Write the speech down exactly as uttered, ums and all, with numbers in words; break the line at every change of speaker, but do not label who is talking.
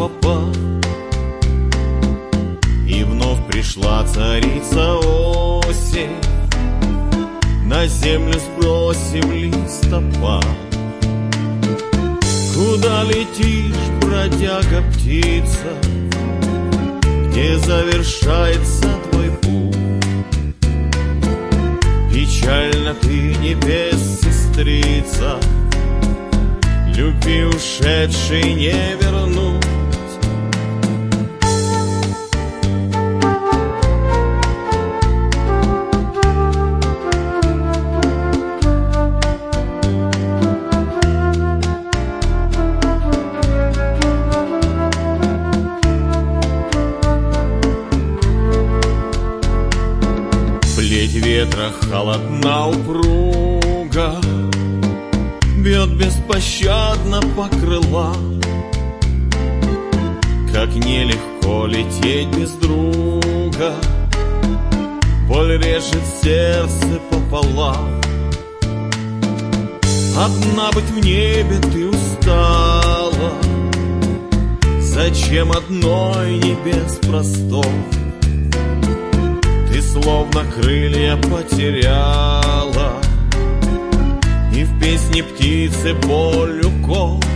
попал. И вновь пришла царица осень, на землю сбросив листопад. Куда летишь, бродяга птица, где завершается твой путь? Печально ты, небес сестрица, любви ушедшей не вернуть. Плеть ветра холодна упруга, бьет беспощадно по крылам. Как нелегко лететь без друга, боль режет сердце пополам. Одна быть в небе ты устала, зачем одной небес простор? Ты словно крылья потеряла, и в песне птицы боль укол.